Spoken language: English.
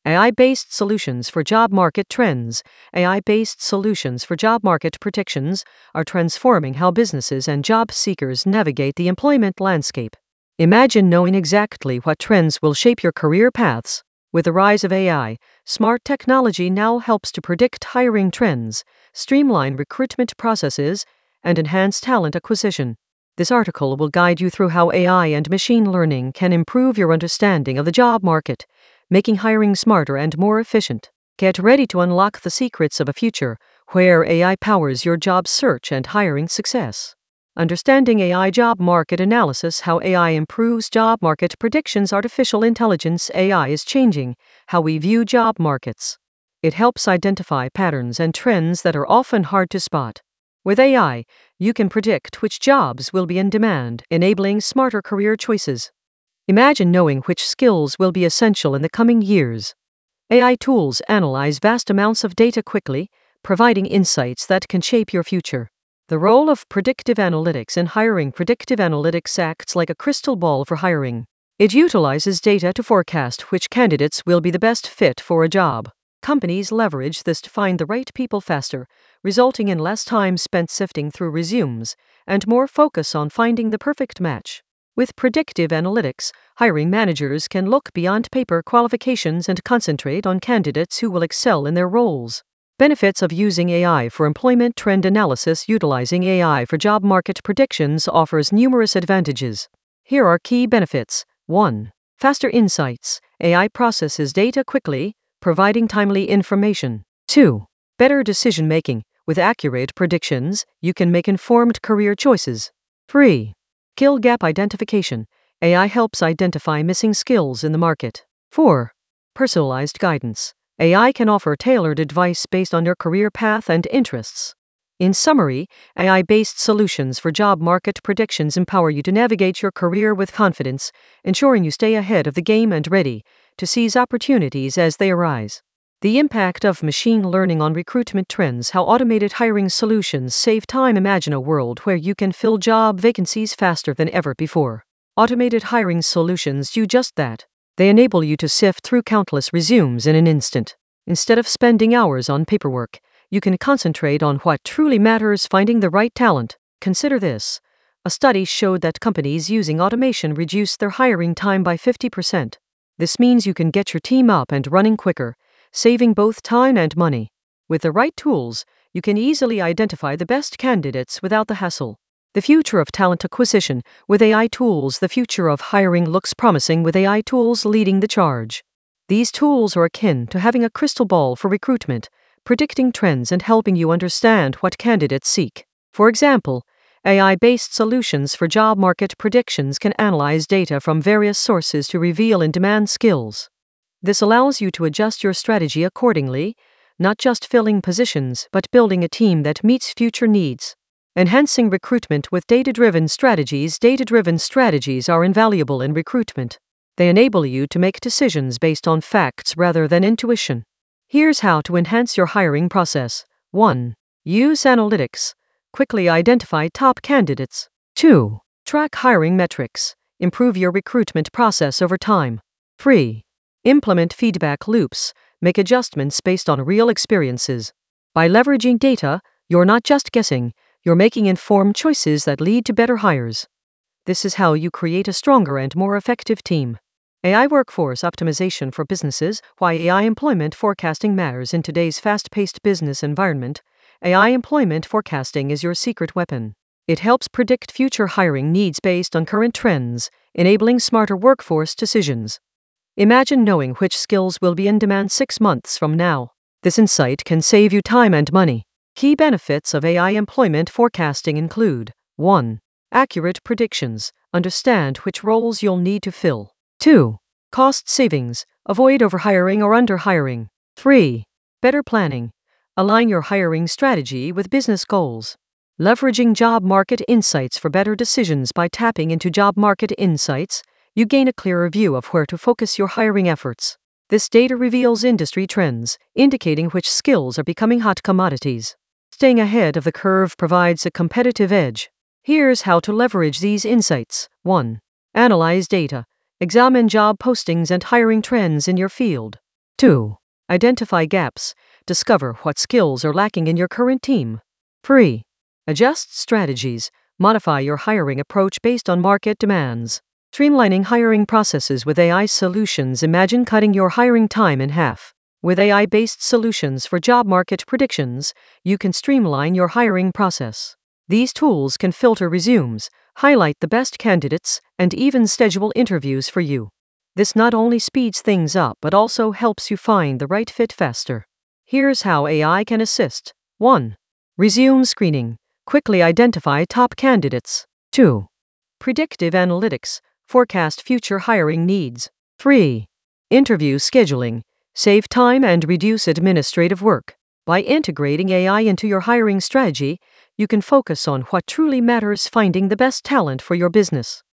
AI-based solutions for job market trends. AI-based solutions for job market predictions are transforming how businesses and job seekers navigate the employment landscape. Imagine knowing exactly what trends will shape your career paths. With the rise of AI, smart technology now helps to predict hiring trends, streamline recruitment processes, and enhance talent acquisition. This article will guide you through how AI and machine learning can improve your understanding of the job market, making hiring smarter and more efficient. Get ready to unlock the secrets of a future where AI powers your job search and hiring success. Understanding AI job market analysis. How AI improves job market predictions. Artificial intelligence AI is changing how we view job markets. It helps identify patterns and trends that are often hard to spot. With AI, you can predict which jobs will be in demand, enabling smarter career choices. Imagine knowing which skills will be essential in the coming years. AI tools analyze vast amounts of data quickly, providing insights that can shape your future. The role of predictive analytics in hiring. Predictive analytics acts like a crystal ball for hiring. It utilizes data to forecast which candidates will be the best fit for a job. Companies leverage this to find the right people faster, resulting in less time spent sifting through resumes and more focus on finding the perfect match. With predictive analytics, hiring managers can look beyond paper qualifications and concentrate on candidates who will excel in their roles. Benefits of using AI for employment trend analysis. Utilizing AI for job market predictions offers numerous advantages. Here are key benefits. 1. Faster insights. AI processes data quickly, providing timely information. 2. Better decision making. With accurate predictions, you can make informed career choices. 3. Skill gap identification. AI helps identify missing skills in the market. 4. Personalized guidance. AI can offer tailored advice based on your career path and interests. In summary, AI-based solutions for job market predictions empower you to navigate your career with confidence, ensuring you stay ahead of the game and ready to seize opportunities as they arise. The impact of machine learning on recruitment trends. How automated hiring solutions save time. Imagine a world where you can fill job vacancies faster than ever before. Automated hiring solutions do just that. They enable you to sift through countless resumes in an instant. Instead of spending hours on paperwork, you can concentrate on what truly matters: finding the right talent. Consider this. A study showed that companies using automation reduce their hiring time by 50%. This means you can get your team up and running quicker, saving both time and money. With the right tools, you can easily identify the best candidates without the hassle. The future of talent acquisition. With AI tools, the future of hiring looks promising, with AI tools leading the charge. These tools are akin to having a crystal ball for recruitment, predicting trends and helping you understand what candidates seek. For example, AI-based solutions for job market predictions can analyze data from various sources to reveal in-demand skills. This allows you to adjust your strategy accordingly, not just filling positions but building a team that meets future needs. Enhancing recruitment with data-driven strategies. Data-driven strategies are invaluable in recruitment. They enable you to make decisions based on facts rather than intuition. Here's how to enhance your hiring process. 1. Use analytics. Quickly identify top candidates. 2. Track hiring metrics. Improve your recruitment process over time. 3. Implement feedback loops. Make adjustments based on real experiences. By leveraging data, you're not just guessing, you're making informed choices that lead to better hires. This is how you create a stronger and more effective team. AI workforce optimization for businesses. Why AI employment forecasting matters in today's fast-paced business environment. AI employment forecasting is your secret weapon. It helps predict future hiring needs based on current trends, enabling smarter workforce decisions. Imagine knowing which skills will be in demand 6 months from now. This insight can save you time and money. Key benefits of AI employment forecasting include: 1. Accurate predictions. Understand which roles you'll need to fill. 2. Cost savings. Avoid overhiring or underhiring. 3. Better planning. Align your hiring strategy with business goals. Leveraging job market insights for better decisions. By tapping into job market insights, you gain a clearer view of where to focus your hiring efforts. This data reveals industry trends, indicating which skills are becoming hot commodities. Staying ahead of the curve provides a competitive edge. Here's how to leverage these insights. 1. Analyze data. Examine job postings and hiring trends in your field. 2. Identify gaps. Discover what skills are lacking in your current team. 3. Adjust strategies. Modify your hiring approach based on market demands. Streamlining hiring processes with AI solutions. Imagine cutting your hiring time in half. With AI-based solutions for job market predictions, you can streamline your hiring process. These tools can filter resumes, highlight the best candidates, and even schedule interviews for you. This not only speeds things up but also helps you find the right fit faster. Here's how AI can assist. 1. Resume screening. Quickly identify top candidates. 2. Predictive analytics. Forecast future hiring needs. 3. Interview scheduling. Save time and reduce administrative work. By integrating AI into your hiring strategy, you can focus on what truly matters: finding the best talent for your business.